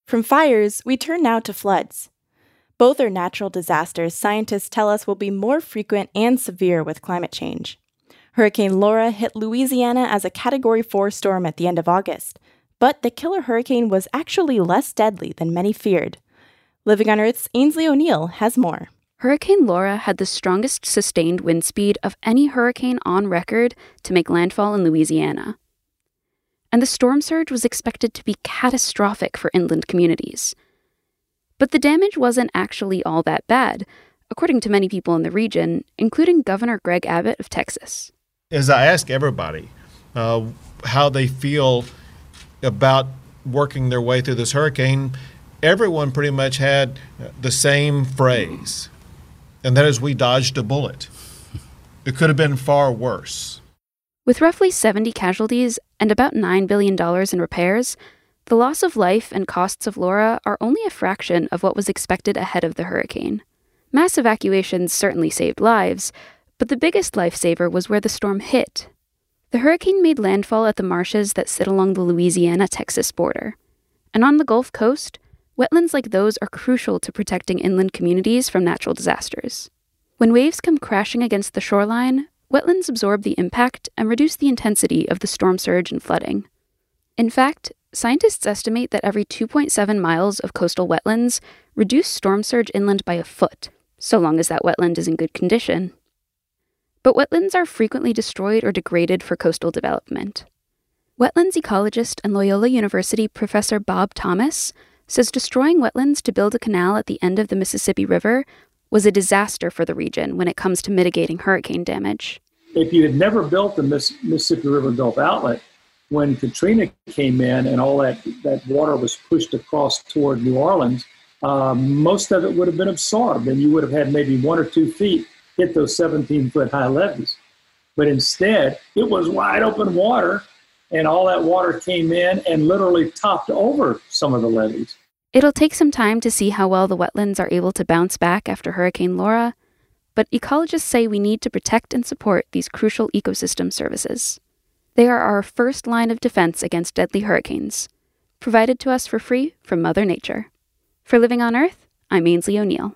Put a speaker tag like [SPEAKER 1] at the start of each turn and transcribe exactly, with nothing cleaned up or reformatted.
[SPEAKER 1] From fires, we turn now to floods. Both are natural disasters scientists tell us will be more frequent and severe with climate change. Hurricane Laura hit Louisiana as a Category four storm at the end of August, but the killer hurricane was actually less deadly than many feared. Living on Earth's Ainsley O'Neill has more.
[SPEAKER 2] Hurricane Laura had the strongest sustained wind speed of any hurricane on record to make landfall in Louisiana. And the storm surge was expected to be catastrophic for inland communities. But the damage wasn't actually all that bad, according to many people in the region, including Governor Greg Abbott of Texas.
[SPEAKER 3] As I ask everybody uh, how they feel about working their way through this hurricane, everyone pretty much had the same phrase, and that is, we dodged a bullet. It could have been far worse.
[SPEAKER 2] With roughly seventy casualties and about nine billion dollars in repairs, the loss of life and costs of Laura are only a fraction of what was expected ahead of the hurricane. Mass evacuations certainly saved lives, but the biggest lifesaver was where the storm hit. The hurricane made landfall at the marshes that sit along the Louisiana-Texas border. And on the Gulf Coast, wetlands like those are crucial to protecting inland communities from natural disasters. When waves come crashing against the shoreline, wetlands absorb the impact and reduce the intensity of the storm surge and flooding. In fact, scientists estimate that every two point seven miles of coastal wetlands reduce storm surge inland by a foot, so long as that wetland is in good condition. But wetlands are frequently destroyed or degraded for coastal development. Wetlands ecologist and Loyola University Professor Bob Thomas says destroying wetlands to build a canal at the end of the Mississippi River was a disaster for the region when it comes to mitigating hurricane damage.
[SPEAKER 4] If you had never built the Miss- Mississippi River Gulf outlet, when Katrina came in and all that, that water was pushed across toward New Orleans, uh, most of it would have been absorbed, and you would have had maybe one or two feet hit those seventeen-foot high levees. But instead, it was wide open water, and all that water came in and literally topped over some of the levees.
[SPEAKER 2] It'll take some time to see how well the wetlands are able to bounce back after Hurricane Laura, but ecologists say we need to protect and support these crucial ecosystem services. They are our first line of defense against deadly hurricanes, provided to us for free from Mother Nature. For Living on Earth, I'm Ainsley O'Neill.